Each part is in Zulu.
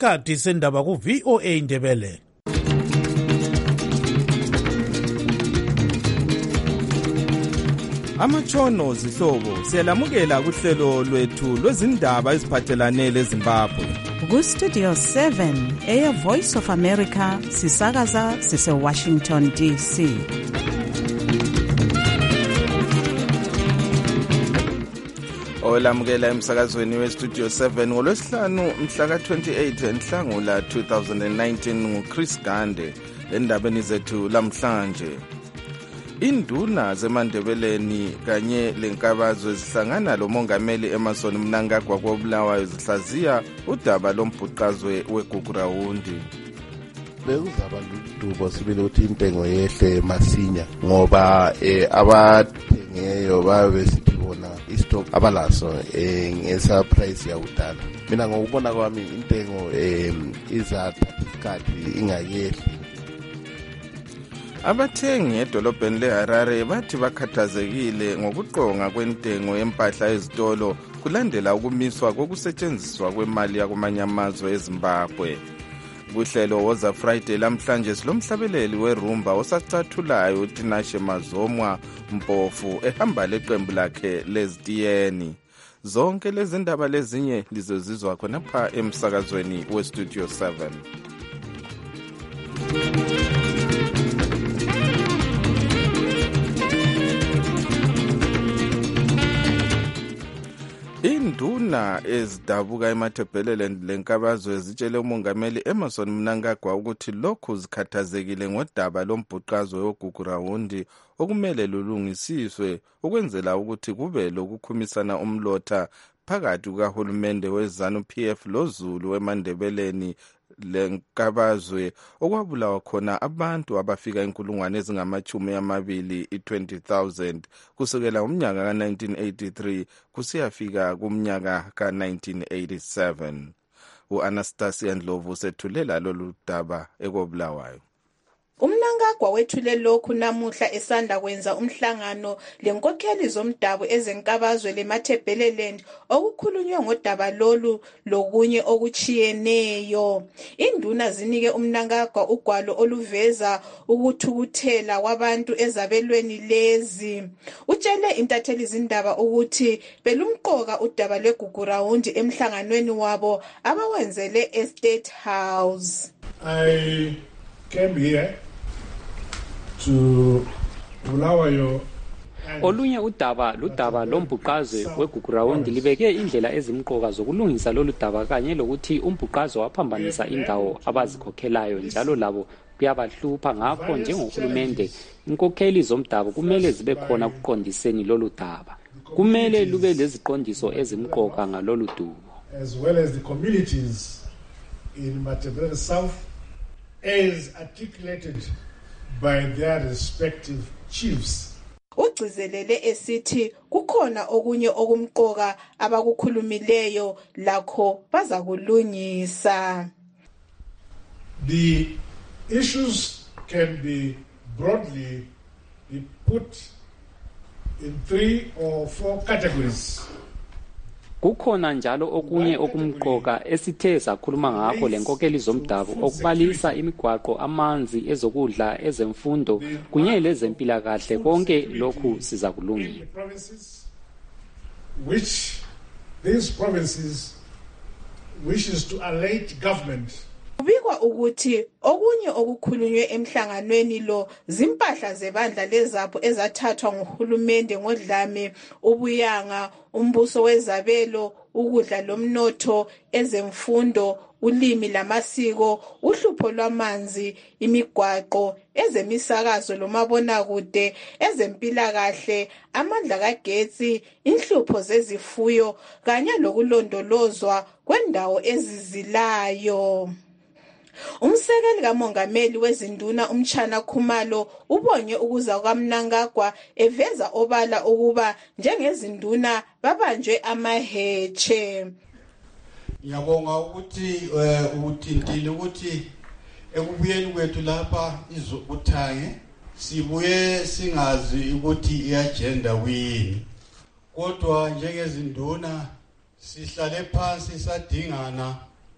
isikhathi sendaba ku-VOA Indebele. Amatshono zihlobo siyalamukela kuhlelo lwethu lwezindaba eziphathelane leZimbabwe. Ku-Studio 7 Air Voice of America sisakaza sise-Washington DC. Olamukela emsakazweni we-Studio 7 ngolwesihlanu mhla ka-28 Nhlangula 2019 nguChris Gande. Endabeni zethu lamhlanje, induna zemandebeleni kanye lenkabazwe zihlangana lomongameli Emmerson Mnangagwa koBulawayo zihlaziya udaba lombhuqazwe weGugurawundi. Bekuzaba ludubo sibile ukuthi intengo yehle masinya ngoba abathengeyo babe sithi bona istock abalaso ngesa price yakudala. Mina ngokubona kwami intengo izathatha isikhathi ingayehli. Abathengi edolobheni leHarare bathi bakhathazekile ngokuqonga kwentengo yempahla ezitolo kulandela ukumiswa kokusetshenziswa kwemali yakumanye amazwe eZimbabwe. Kuhlelo Woza Friday lamhlanje silomhlabeleli werumba osacathulayo uTinashe Mazomwa Mpofu ehamba leqembu lakhe lezitiyeni. Zonke lezi ndaba lezinye lizozizwa khonapha emsakazweni weStudio 7. Induna ezidabuka emathebhelele lenkabazwe zitshele umongameli Emmerson Mnangagwa ukuthi lokhu zikhathazekile ngodaba lombhuqazwe weGugurawundi okumele lulungisiswe ukwenzela ukuthi kube lokukhumisana umlotha phakathi kukahulumende weZANU-PF loZulu eMandebeleni lenkabazwe okwabulawa khona abantu abafika 20,000 kusukela umnyaka ka-1983 kusiyafika kumnyaka ka-1987. U-Anastasia Ndlovu sethulela lolu daba ekobulawayo. Umnangagwa wethule lokhu namuhla esanda kwenza umhlangano lenkokheli zomdabu ezenkabazwe leMatabeleland okukhulunywe ngodaba lolu lokunye okuchiyeneyo. Induna zinike umnangagwa ugwalo oluveza ukuthukuthela kwabantu ezabelweni lezi. Utshele intatheli zindaba ukuthi belumqoka udaba lweGugurawundi emhlanganweni wabo abawenzele eState House. I came here to Bulawayo. Olunye ludaba lombhuqazwe weGugurawundi libeke indlela ezimqoka zokulungisa lolu daba kanye lokuthi umbhuqazwe waphambanisa indawo abazikhokhelayo njalo labo kuyabahlupha. Ngakho njengohulumende inkokheli zomdabu kumele zibe khona kuqondiseni lolu daba. Kumele lube leziqondiso ezimqoka ngalolu dubo. As well as the communities in Matabele South as articulated by their respective chiefs. Ugcizelele esithi kukhona okunye okumqoka abakukhulumileyo lakho bazakulungisa. The issues can be broadly be put in 3 or 4 categories. Kukhona njalo okunye okumqoka esithe sakhuluma ngakho lenkokeli zomdabu okubalisa imigwaqo, amanzi, ezokudla, ezemfundo kunye lezempilakahle. Konke lokhu sizakulungisa. Which these provinces wishes to allate government. Kubikwa ukuthi okunye okukhulunywe emhlanganweni lo zimpahla zebandla lezapho ezathathwa nguhulumende ngodlame, ubuyanga, umbuso wezabelo, ukudla lomnotho, ezemfundo, ulimi lamasiko, uhlupho lwamanzi, imigwaqo, ezemisakazo lomabonakude, ezempilakahle, amandla kagetsi, inhlupho zezifuyo kanye lokulondolozwa kwendawo ezizilayo. Umsekeli kamongameli wezinduna uMchana Khumalo ubonye ukuza kwaMnangagwa eveza obala ukuba njengezinduna babanjwe amaheche. Ngiyabonga ukuthi uthintile ukuthi ekubuyeni kwethu lapha izokuthange sibuye singazi ukuthi iagenda kuyini, kodwa njengezinduna sihlale phansi sadingana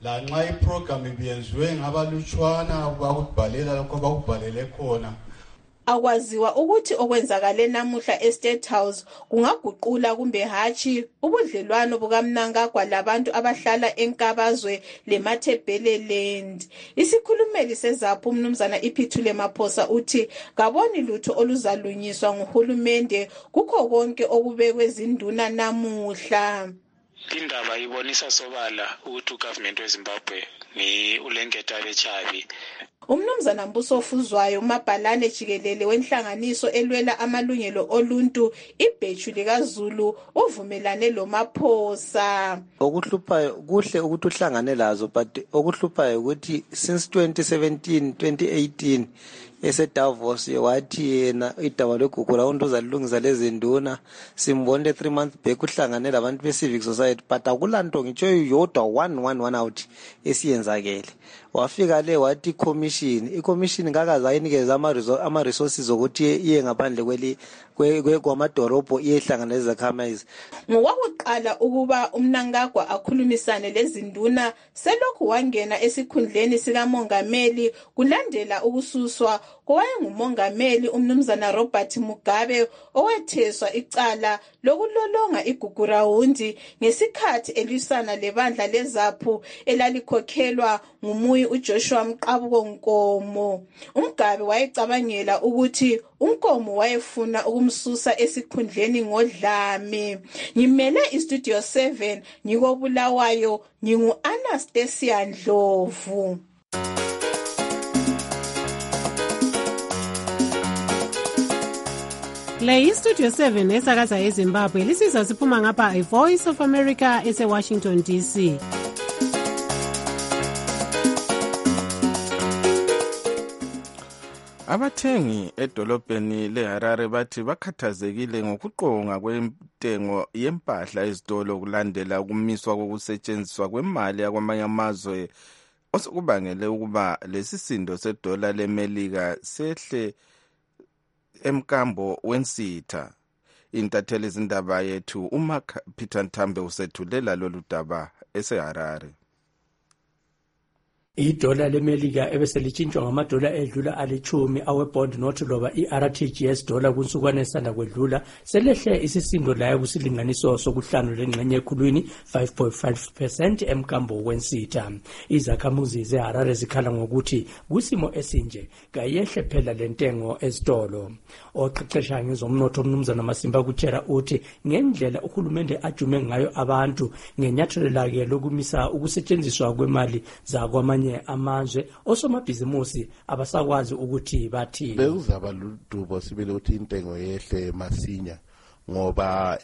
la nxa iprogram ibiyenziwe ngabalutshwana bakubhalela lokho bakubhalele khona. Akwaziwa ukuthi okwenzakale namuhla eState House kungaguqula kumbe hatshi ubudlelwano bukaMnangagwa labantu abahlala eNkabazwe leMathebeleland. Isikhulumeli seZAPHU umnumzana Iphithule Maphosa uthi kaboni lutho oluzalunyiswa nguhulumende kukho konke okubekwe zinduna namuhla. Indaba ibonisa sobala ukuthi ugovernment weZimbabwe ni ulengeta bechavi. Umnumzana Mbuso Fuzwayo umabhalane jikelele wenhlanganiso elwela amalungelo oluntu ibheju likaZulu uvumelane loMaphosa. Okuhluphayo kuhle ukuthi uhlangane lazo but okuhluphayo ukuthi since 2017-2018 eseDavos wathi yena idaba loGugura unto uzalungisa lezinduna simbonile 3 months back uhlangane labantu be-civic society but akulanto ngitsho yodwa one out esiyenzakele. Wafika le wathi i-commission ngakaze ayinikeza ama-resources ukuthi iye ngaphandle kwamadorobho iyehlangana lezakhamizi. Ngokwakuqala ukuba uMnangagwa akhulumisane lezinduna selokhu wangena esikhundleni sikamongameli kulandela ukususwa kowayengumongameli umnumzana Robert Mugabe owetheswa icala lokulolonga igugurawundi ngesikhathi elwisana lebandla leZAPHU elalikhokhelwa ngumuyi uJoshua Mqabuko Nkomo. uMgabe wayecabangela ukuthi uNkomo wayefuna ukumsusa esikhundleni ngodlame. Ngimele iStudio 7 ngikobulawayo ngingu-Anastasia Ndlovu. Le iStudio 7 esakaza eZimbabwe lisizwa siphuma ngapha iVoice of America eseWashington DC. Abathengi edolobheni leHarare bathi bakhathazekile ngokuqonga kwentengo yempahla ezitolo kulandela ukumiswa kokusetshenziswa kwemali yakwamanye amazwe osukubangele ukuba lesisindo sedola leMelika sehle emkambo wensitha. Intatheli izindaba yethu uMark Peter Ntambe usethulela lolu daba eseHarare. Idola leMelika ebeselitshintshwa ngamadola edlula alithumi awebond note loba iRTGS dollar kunsukwana esanda kwedlula selehle isisindo layo kusilinganiso sokuhlanu lengxenye ekhulwini 5.5% emkambo wensitha. Izakhamuzi zeHarare zikhala ngokuthi kusimo esinje kayehle phela lentengo ezitolo. Oqeqesha ngezomnotho umnumzana Masimba kutshela uthi ngendlela uhulumende ajume ngayo abantu ngenyathelo lake lokumisa ukusetshenziswa kwemali zakwamanye amazwe osomabhizimusi abasakwazi ukuthi bathi bekuzaba ludubo sibele ukuthi intengo yehle masinya ngoba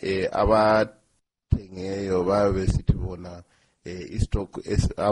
abathengeyo babe sithi bona istock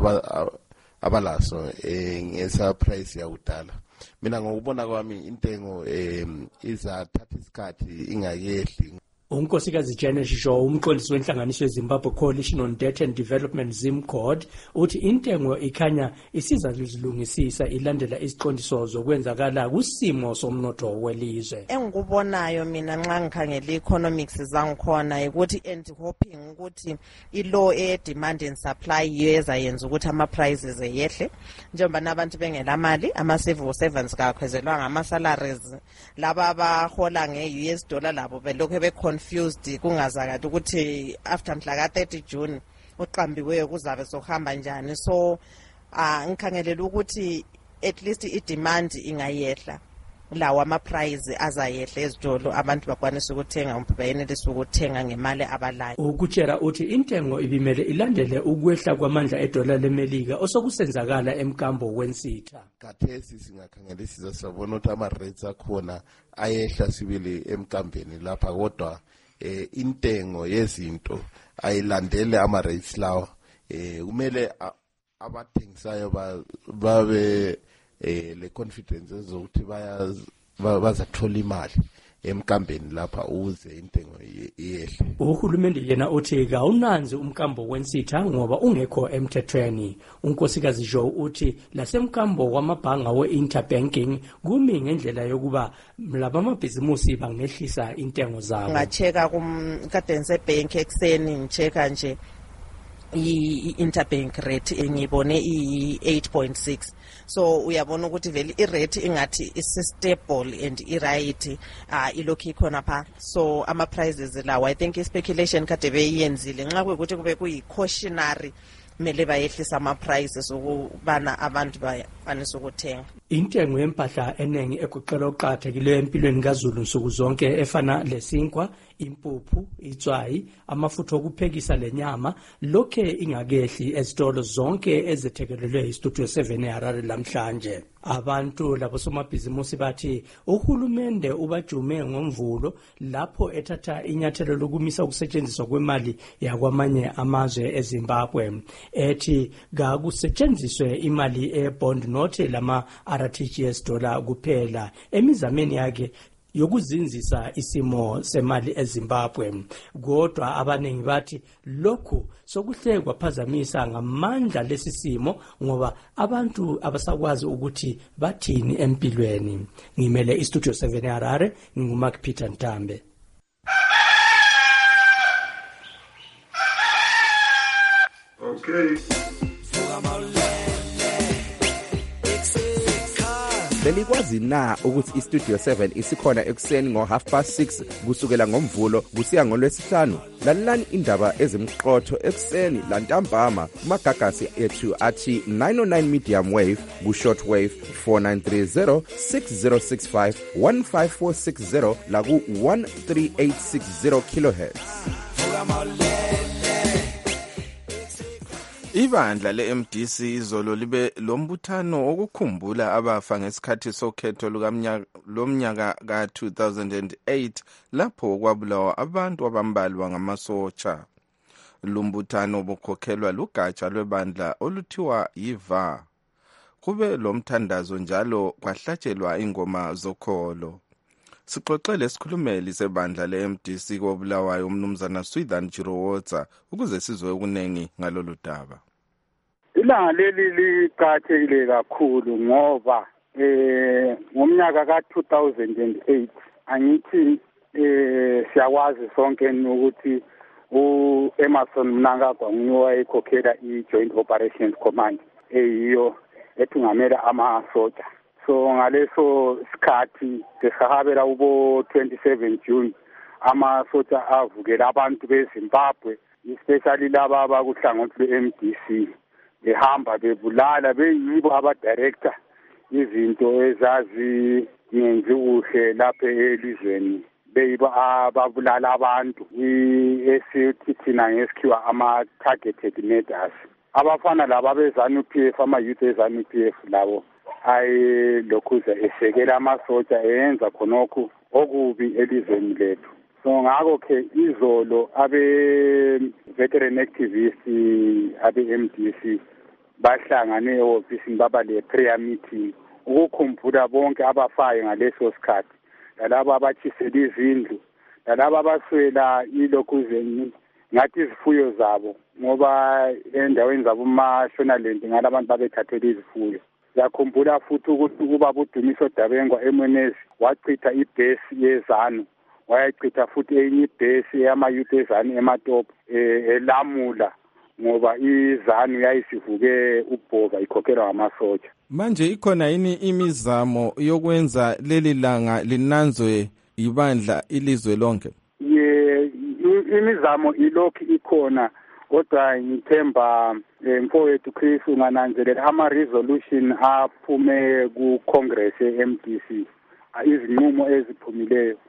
abalaso ngesa price yakudala. Mina ngokubona kwami intengo izathatha isikhathi ingayehli. Unkosikazi Janet Shaw umqondisi wenhlanganiso yeZimbabwe Coalition on Debt and Development ZimCord uthi intengo ikhanya isiza lizilungisisa ilandela isiqondiso zokwenzakala kusimo somnotho welizwe. Engikubonayo mina nxa ngikhangela economics zangikhona ukuthi and hoping ukuthi ilo demand and supply yeza yenza ukuthi ama prices eyehle njengoba nabantu bengela mali ama civil servants kakhwezelwa ngama salaries laba abahola ngeUS dollar labo belokho be confused kungazakala ukuthi after mhla ka30 June uqambiweyo kuzabe sohamba njani. So ngikhangelela ukuthi at least I demand ingayehla lawa ama price azayehla ezitolo abantu bakwanisa ukuthenga umphakathi ukuthenga ngemali abalayo. Ukutshela uthi intengo ibimele ilandele ukwehla kwamandla edola leMelika osokusenzakala emkambo wensitha. Kathesi singakhangela sizasabona ukuthi ama rates akhona ayehla sibili emkambeni lapha kodwa intengo yezinto ayilandele ama rates lawa. Kumele abathengisayo babe le confidence zokuthi bazathola imali emkambeni lapha uze intengo iyehle. Uhulumende yena uthi kawunanzi umkambo wensitha ngoba ungekho emthethweni. Unkosikazi Joe uthi lasemkambo kwamabhanga we-interbanking kumi ngendlela yokuba laba amabhizimusi bangehlisa intengo zabo. Ngacheka kumkadense bank ekseni ngicheka nje i-interbank rate ngibone i-8.6 so uyabona ukuthi vele i-rate ingathi is-stable and i-right ilokhu ikhona pha so ama-prices lawo I think i-speculation kade beyenzile nxa kuyukuthi kube kuyi-cautionary kumele bayehlisa ama-prices ukubana abantu bakwanise ukuthenga. Intengo yempahla eningi egoqela oqakathekileyo empilweni kaZulu nsuku zonke efana lesinkwa, impuphu, itswayi, amafutha okuphekisa lenyama lokhe ingakehli ezitolo zonke ezithekelelwe iStudio 7 eHarare lamhlanje. Abantu labo somabhizimusi bathi uhulumende ubajume ngomvulo lapho ethatha inyathelo lokumisa ukusetshenziswa kwemali yakwamanye amazwe eZimbabwe ethi kakusetshenziswe imali ebond note lama RTGS dollar kuphela emizameni yake yokuzinzisa isimo semali eZimbabwe. Kodwa abaningi bathi lokhu sokuhle kwaphazamisa ngamandla lesisimo ngoba abantu abasakwazi ukuthi bathini empilweni. Ngimele iStudio 7 eHarare, nginguMark Peter Ntambe. Okay. Belikwazi na ukuthi iStudio 7 isikhona ekuseni ngo6:30 kusukela ngomvulo kusiya ngolwesihlanu? Lalelani indaba ezimqotho ekuseni lantambama kumagagasi ethu athi 909 medium wave ku shortwave 4930 6065 15460 la ku 13860 kHz. Ibandla leMDC izolo libe lombuthano okukhumbula abafa ngesikhathi sokhetho lomnyaka ka2008 lapho kwabulawa abantu abambalwa ngamasotsha. Lumbuthano bukhokhelwa lugatsha lwebandla oluthiwa yiVA. Kube lomthandazo njalo kwahlatshelwa ingoma zokholo. Sixoxele isikhulumeli sebandla leMDC kobulawayo umnumzana Swithan Jirowotsa ukuze sizwe okunengi ngalolu daba. Ilanga leli liqakathekile kakhulu ngoba ngomnyaka ka2008 angithi siyakwazi sonke ukuthi uEmerson Mnangagwa nguye ekhokhela iJoint Operations Command eyiyo ethungamela amasotsha. So ngaleso sikhathi sesahabela ubo 27 June amasotsha avukela abantu beZimbabwe especially laba abakuhlangothi lweMDC behamba bebulala beyibo abadirector izinto ezazi ngenzi uhle lapha elizweni beyibo ababulala abantu esithi thina ngesikhiwa ama-targeted murders. Abafana laba beZANU-PF ama-youth eZANU-PF labo ayilokhuza esekela amasotsha eyenza khonokho okubi elizweni lethu. So ngakho-ke izolo abe-veteran activists abe-MDC bahlangane ehofisini baba le-prayer meeting ukukhumbula bonke abafayo ngaleso sikhathi, lalabo abatshisela izindlu, lalabo abaswela ilokhuzeni ngathi izifuyo zabo ngoba endaweni zabo uMashonaland ngalabantu babethathela izifuyo. Yakhumbula futhi ukuthi ubaba uDumiso Dabengwa eMwenezi wachitha ibhesi yeZANU, wayachitha futhi enye ibhesi yama-youth eZANU eMatopo elamula ngoba iZANU yayisivuke ubhova ikhokhelwa ngamasotsha. Manje ikhona yini imizamo yokwenza leli langa linanzwe ibandla ilizwe lonke? Imizamo ilokhu ikhona kodwa ngithemba mfowethu Chris ungananzelela ama-resolution aphume ku-Congress ye-MDC izinqumo eziphumileyo.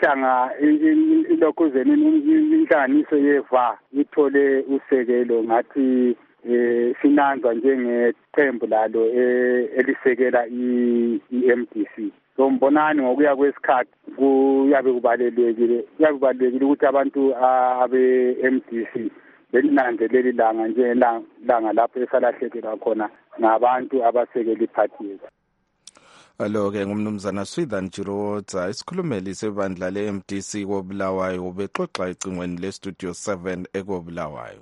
Inhlanganiso yeVA ithole usekelo ngathi sinanzwa njengeqembu lalo elisekela i-MDC. So mbonani ngokuya kwesikhathi kuyabe kubalulekile ukuthi abantu abe-MDC belinanzeleli langa njengelanga lapho esalahlekela khona ngabantu abasekela iphathi yethu. Alo-ke ngumnumzana Swithan Jirowotsa, isikhulumeli sebandla le-MDC kobulawayo ubexoxa ecingweni leStudio 7 ekobulawayo.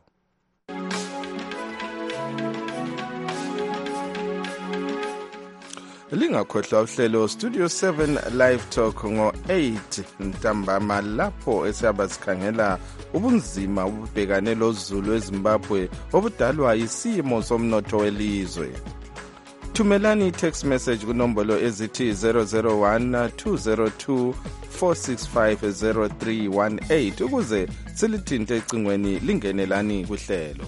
Lingakhohlwa uhlelo Studio 7 Live Talk ngo-8 ntambama lapho esiyaba sikhangela ubunzima obubhekane lozulu eZimbabwe obudalwa yisimo somnotho welizwe. Thumelani text message kunombolo ezithi 001 202 465 0318 ukuze silithinte ecingweni lingenelani kuhlelo.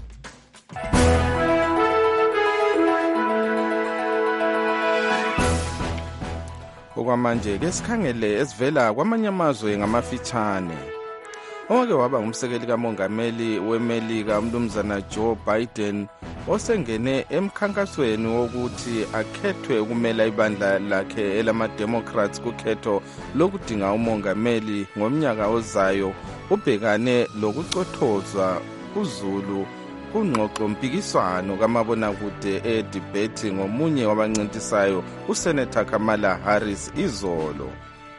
Okwamanje ke sikhangele esivela kwamanye amazwe ngamafitshane. Owake waba ngumsekeli kamongameli weMelika umnumzana Joe Biden osengene emkhankasweni wokuthi akhethwe ukumela ibandla lakhe elama-Democrats kukhetho lokudinga umongameli ngomnyaka ozayo ubhekane lokucothozwa kuzulu kungxoxo mpikiswano kamabonakude edebate ngomunye wabancintisayo uSenator Kamala Harris izolo.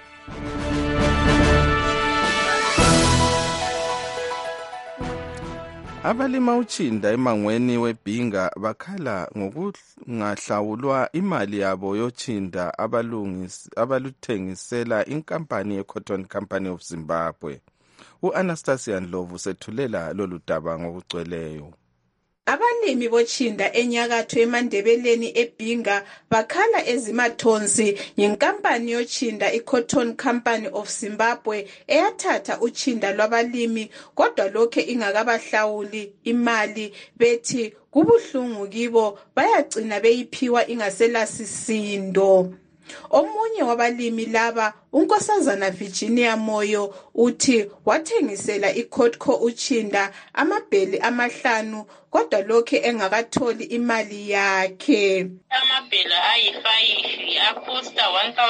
Abalima utshinda emangweni weBhinga bakhala ngokungahlawulwa imali yabo yotshinda abaluthengisela inkampani yeCotton Company of Zimbabwe. U-Anastasia Ndlovu sethulela lolu daba ngokugcweleyo. Abalimi botshinda enyakatho eMandebeleni eBhinga bakhala ezimathonsi yinkampani yotshinda iCotton Company of Zimbabwe eyathatha utshinda lwabalimi kodwa lokhe ingakabahlawuli imali bethi kubuhlungu kibo bayagcina beyiphiwa ingaselasisindo. Omunye wabalimi laba unkosazana Virginia Moyo uthi wathengisela iCotco utshinda amabheli 5 kodwa lokhe engakatholi imali yakhe. Amabheli ayi5 acosta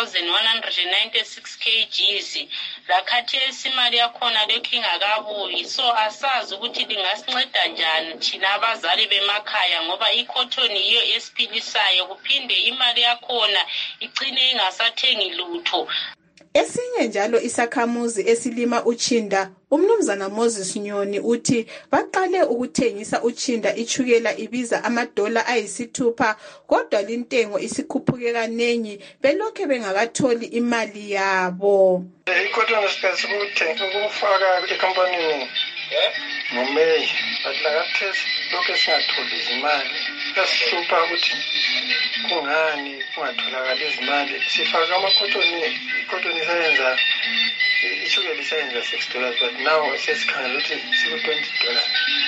1196 kgs lakhathesi imali yakhona lokhe ingakabuyi, so asazi ukuthi lingasinceda njani thina abazali bemakhaya ngoba iCotton iyo esiphilisayo kuphinde imali yakhona igcine ingasathengi lutho. Esinye njalo isakhamuzi esilima utshinda umnumzana Moses Nyoni uthi baqale ukuthengisa utshinda ichukela ibiza $6 kodwa lintengo isikhuphuke kanengi belokhe bengakatholi imali yabo. iCotton sikuthenga ukufaka ekampanini ngoMeyi batlakathesi lokho singatholi izimali sasihlupha ukuthi kungani kungatholakala izimali sifaka iCotton isayenza ichukela isayenza $6 but now sesikhangela ukuthi siku$20.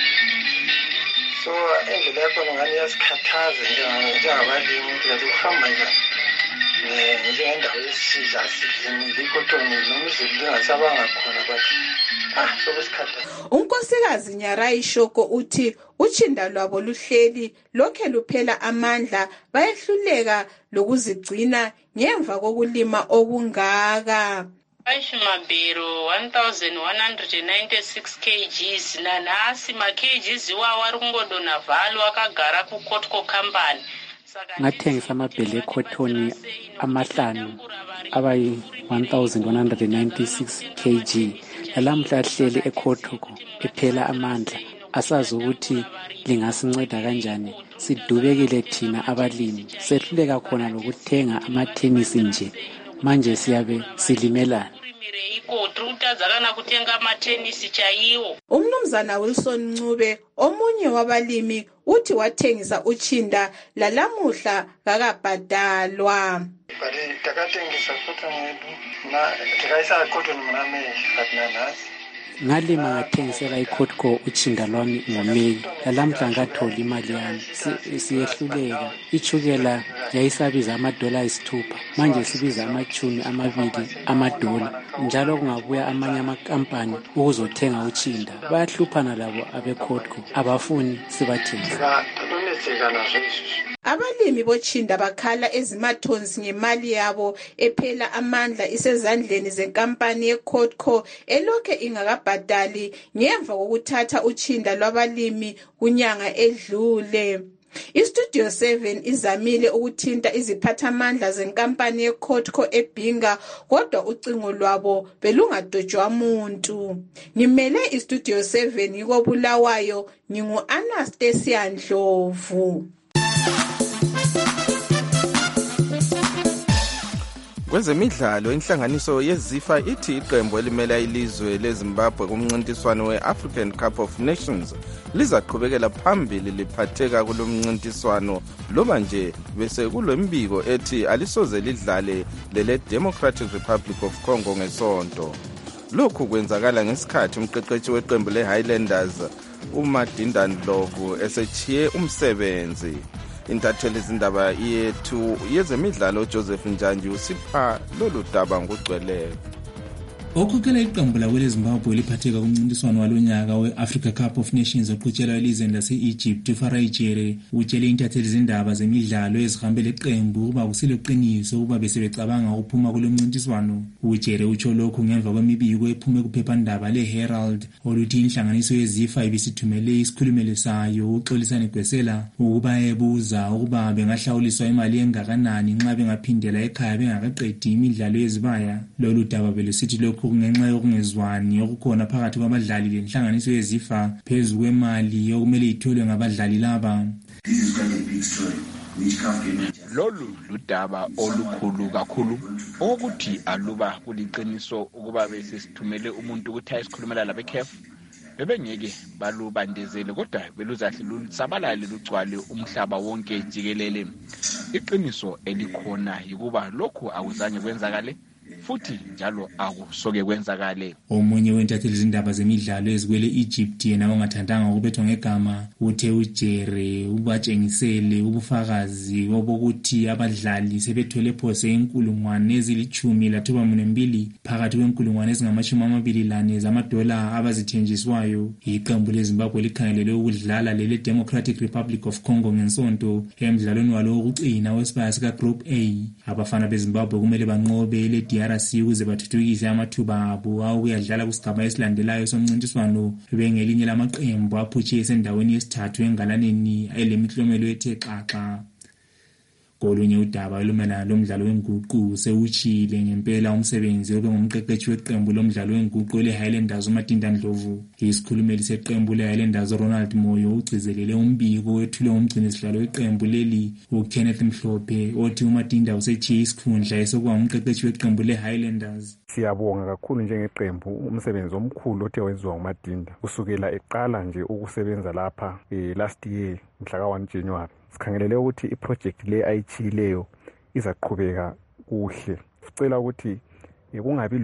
So endlela yakhona ngani yasikhathaza njengabalimi ukuthi kuhamba njani njengendawo yesizwe asidlini iCotton noma izulu lingasabanga khona bathi Unkosikazi Nyarai Shoko uthi utshinda lwabo luhleli lokhe luphela amandla bayehluleka lokuzigcina ngemva kokulima okungaka. Mabhero 1196 kgs nanasi ma kgs wawa rungodona valo akagara kuCotco Company. Ngathengisa amabhele eCotton 5 abayi 1196 kg. Lamhla ahleli eCotco ephela amandla asazi ukuthi lingasinceda kanjani. Sidubekile thina abalimi sehluleka khona lokuthenga amathenisi nje manje siyabe silimelana. Umnumzana Wilson Ncube omunye wabalimi uthi wathengisa utshinda lalamuhla kakabhadalwa. Ngalima ngathengisela iCotco utshinda lwami ngoMeyi lalamhla ngatholi imali yami siyehluleka. Ichukela yayisabiza $6 manje sibiza $20 njalo kungabuya amanye amakampani ukuzothenga utshinda bayahluphana labo abeCotco abafuni sibathengisa. Abalimi botshinda bakhala ezimathonsi ngemali yabo ephela amandla isezandleni zenkampani yeCotco elokhe ingakabhadali ngemva kokuthatha utshinda lwabalimi kunyanga edlule. IStudio 7 izamile ukuthinta iziphathamandla zenkampani yeCotco eBhinga kodwa ucingo lwabo belungadojwa muntu. Ngimele iStudio 7 ngikobulawayo ngingu-Anastasia Ndlovu. Kwezemidlalo, inhlanganiso yeZIFA ithi iqembu elimela ilizwe leZimbabwe kumncintiswano we-African Cup of Nations lizaqhubekela phambili liphatheka kulomncintiswano loba nje bese kulembiko ethi alisoze lidlale lele Democratic Republic of Congo ngesonto. Lokhu kwenzakala ngesikhathi umqeqeshi weqembu le-Highlanders uMadinda Ndlovu esechiye umsebenzi. Intatheli izindaba yethu yezemidlalo Joseph Njanji usipha lolu daba ngugcweleyo. Okhokhela iqembu lakweleZimbabwe liphatheka kumncintiswano walonyaka we-Africa Cup of Nations oqhutshelwa elizweni lase-Egypt uFarai Jere utshele intatheli izindaba zemidlalo ezihambele iqembu ukuba kusileqiniso ukuba besebecabanga ukuphuma kulo mncintiswano. UJere utsho lokhu ngemva kwemibiko ephume kuphephandaba le-Herald oluthi inhlanganiso yeZIFA ibisithumele isikhulumeli sayo uXolisani Gwesela ukuba ebuza ukuba bengahlawuliswa imali engakanani nxa bengaphindela ekhaya bengakaqedi imidlalo yezibaya. Lolu daba belusithi lokhu ngenxa yokungezwani okukhona phakathi kwabadlali lenhlanganiso yeZIFA phezu kwemali okumele itholwe ngabadlali laba. Lolu ludaba olukhulu kakhulu ukuthi aluba kuliqiniso ukuba besithumele umuntu ukuthi ayisikhulumela labeCAF bebengeke balubandezele kodwa beluzahle lusabalale lugcwale umhlaba wonke jikelele. Iqiniso elikhona yikuba lokhu akuzange kwenzakale futhi njalo akusoke kwenzakale. Omunye wentatheli izindaba zemidlalo ezikwele Egypt yena ongathandanga ukubethwa ngegama uthe uJere ubatshengisele ubufakazi bokuthi abadlali sebethole phose inkulungwane ezili-12 phakathi kwenkulungwane ezingama-24 zamadola abazithenjiswayo. Iqembu leZimbabwe likhangelele ukudlala lele Democratic Republic of Congo ngensonto emidlalweni walo wokucina wesibaya sika Group A. Abafana beZimbabwe kumele banqobe le DRC ukuze bathuthukise amathuba abo awokuyadlala kusigaba esilandelayo somncintiswano bengelinye lamaqembu aphutshe esendaweni yesithathu engalaneni elemiklomelo ethe xaxa. Kolunye udaba olumelana lomdlalo wenguqu sewutshile ngempela umsebenzi obengumqeqeshi weqembu lomdlalo wenguqu le-Highlanders uMadinda Ndlovu. Isikhulumeli seqembu le-Highlanders Ronald Moyo ugcizelele umbiko wethule umgcini sidlalo weqembu leli uKenneth Mhlophe othi uMadinda usechiye isikhundla esokuba umqeqeshi weqembu le-Highlanders. Siyabonga kakhulu njengeqembu umsebenzi omkhulu othe wenziwa nguMadinda kusukela eqala nje ukusebenza lapha last year mhla ka-1 January. Sikhangelele ukuthi iproject le ayichileyo izaqhubeka kuhle. Sicela ukuthi kungabi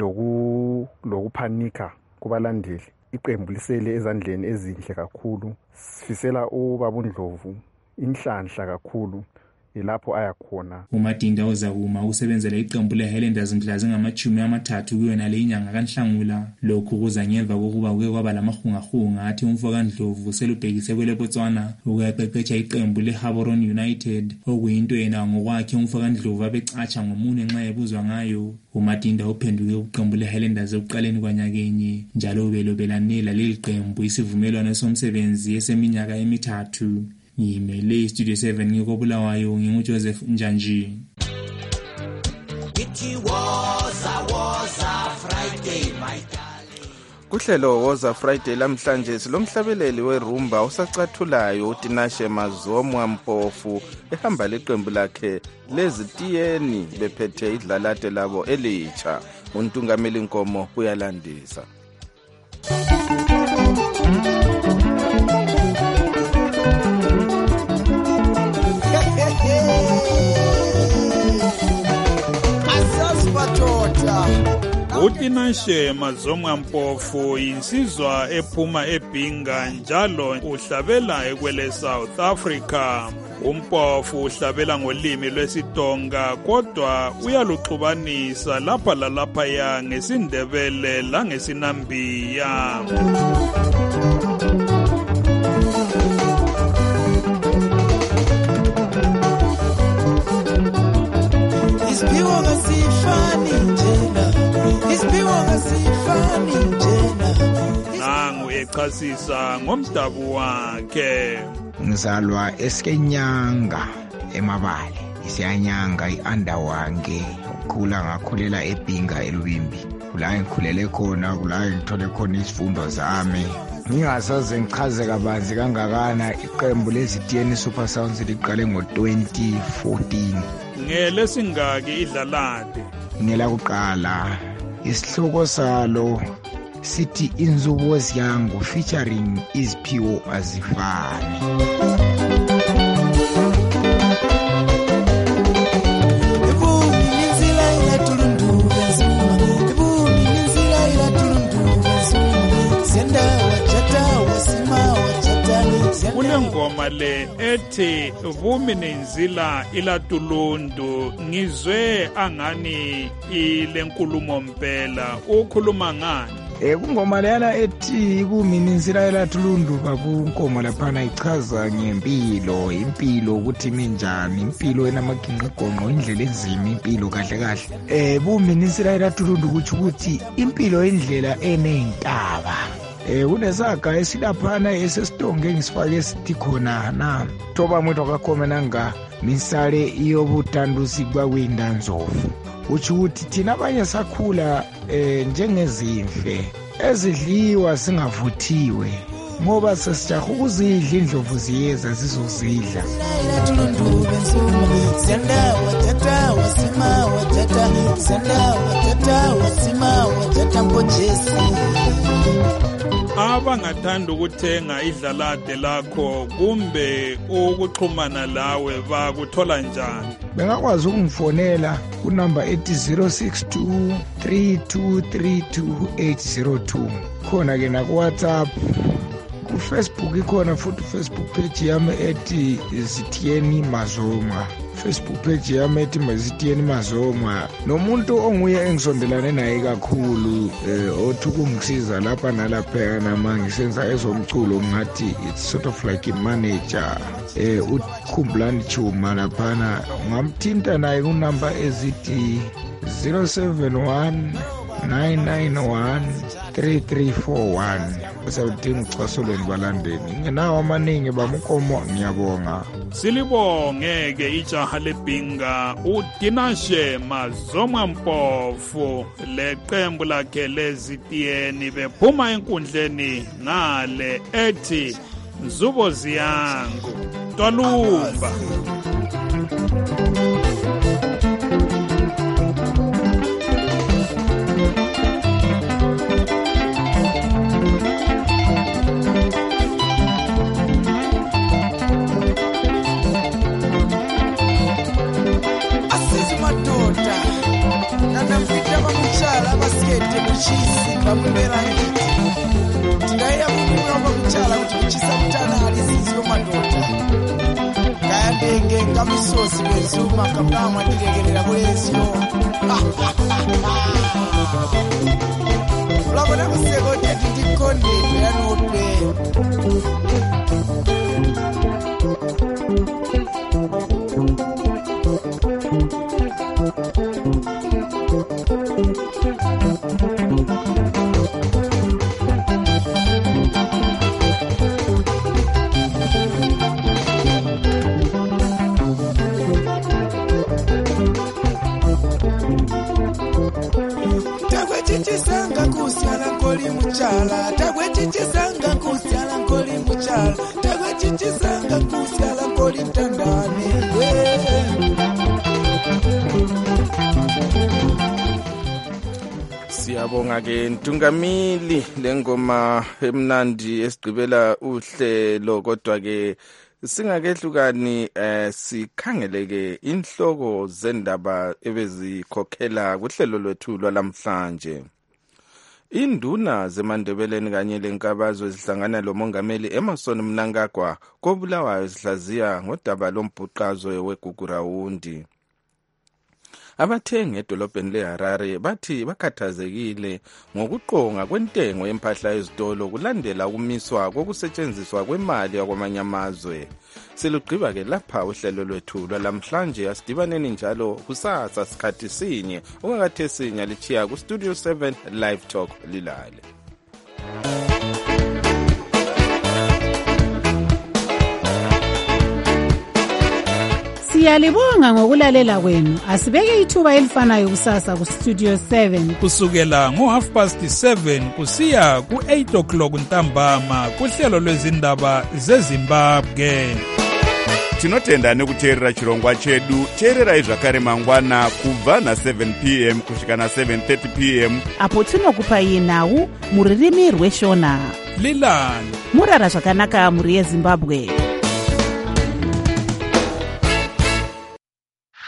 lokuphanika kubalandeli. Iqembu lisele ezandleni ezinhle kakhulu. Sifisela uBaba Ndlovu inhlanhla kakhulu lapho ayakhona. uMadinda ozakuma ukusebenzela iqembu le-Highlanders mhla zingama-30 kuyona le inyanga kaNhlangula. Lokhu kuza ngemva kokuba kuke kwaba lamahungahunga athi umfoka Ndlovu selubhekise kwele Botswana ukuyaqeqesha iqembu le-Gaborone United okuyinto yena ngokwakhe umfoka Ndlovu abecatsha ngomune nxa ebuzwa ngayo. uMadinda uphenduke kuqembu le-Highlanders ekuqaleni kwanyakenye njalo ubelobelanela leli qembu isivumelwano somsebenzi eseminyaka emithathu. Ngimele iStudio 7 ngikobulawayo nginguJoseph Njanji. Kuhlelo Woza Friday lamhlanje silomhlabeleli werumba usacathulayo uTinashe Mazomo Mpofu ehamba leqembu lakhe lezitiyeni bephethe idlalate labo elitsha. Untungameli Nkomo uyalandisa. uTinashe Mazomo Mpofu insizwa ephuma eBhinga njalo uhlabela ekwele South Africa. Umpofu uhlabela ngolimi lwesiTonga kodwa uyaluxubanisa lapha lalaphaya ngesindebele langesinambiya. Nangu echasisa ngomdabu wakhe. Ngizalwa eSkenyanga eMabale. Isiyanyanga iAndawange. Ukukhula ngakhulela eBhinga eLubimbi. Kula ngikhulele khona, kula ngithole khona izifundo zami. Ngingasaze ngichaze kabanzi kangakana iqembu lezitiyeni Super Sounds liqale ngo-2014. Ngelesingaki idlalade. ngelakuqala isihloko salo sithi inzubozi yangu featuring iziphiwo azifani. Kulengoma le ethi vumi nenzila ilatulundu ngizwe angani ilenkulumo mpela ukhuluma ngani? Kungoma leyana ethi kumini insila elatulundu babunkomo laphana ichaza ngempilo, impilo ukuthi minjani, impilo enamaginqigonqo, indlela enzima, impilo kahle kahle. Kumini insila elatulundu ukuthi impilo indlela enentaba. Kunesaga esilaphana esesitonge ngisifake sithi khona na toba mwethu akakhome nanga misale iyobutandusi kwakwindanzovu. Uthi ukuthi thina abanye sakhula njengezimfe ezidliwa singavuthiwe ngoba sesijaha ukuzidla indlovu ziyeza zizozidla. Abangathanda ukuthenga idlalade lakho kumbe ukuxhumana lawe bakuthola njani? Bengakwazi ukungifonela kunamba ethi 062 3232 khona ke na WhatsApp, ku Facebook ikhona futhi Facebook page yami ethi Zitieni Mazoma, Facebook page yami ethi Zitieni Mazoma. Nomuntu onguye engisondelane naye kakhulu othi kungisiza lapha nalapha nama ngisenza ezomculo ngathi it's sort of like a manager. Ukhumbulani Chuma laphana ngamthinta naye kunamba ezithi 071 991 3341. Usawudinga uxhasolweni balandeni. Ngenawo amaningi bamkomo ngiyabonga. Silibonge-ke ijaha lebhinga uDinashe Mazoma Mpofu leqembu lakhe lezitiyeni bephuma enkundleni ngale ethi Nzubozi yangu Twalumba. Kamisosi bezuma kamama ndiregerera kwezyo Labona kuseko ndikonde yanotwe Tagwechisanga kusiala nkoli muchala Tagwechisanga kusiala nkoli mtandane Siyabonga ke Ntungamili lengoma emnandi esigqibela uhlelo kodwa ke singakehlukani sikhangeleke inhloko zendaba ebezikhokhela kuhlelo lwethu lwalamhlanje. Induna zeMandebeleni kanye lenkabazwe zihlangana lomongameli Emmerson Mnangagwa koBulawayo zihlaziya ngodaba lombhuqazwe weGugurawundi. Abathengi edolobheni leHarare bathi bakhathazekile ngokuqonga kwentengo yempahla ezitolo kulandela ukumiswa kokusetshenziswa kwemali yakwamanye amazwe. Selugqiba ke lapha uhlelo lwethu lwalamhlanje asidibaneni njalo kusasa sikhathi sinye ungakathe sinya lichiya ku Studio 7 Live Talk lilale. Siyalibonga ngokulalela kwenu. Asibeke ithuba elifanayo kusasa ku Studio 7 kusukela ngo7:30 kusiya ku8 o'clock ntambama kuhlelo lwezindaba zeZimbabwe. tinotenda nekuteerera chirongwa chedu. Teererai zvakare mangwana kubva na7 pm kusvika na7:30 pm apo tinokupai nhau mururimi rweshona. Lilani murara zvakanaka muri yeZimbabwe.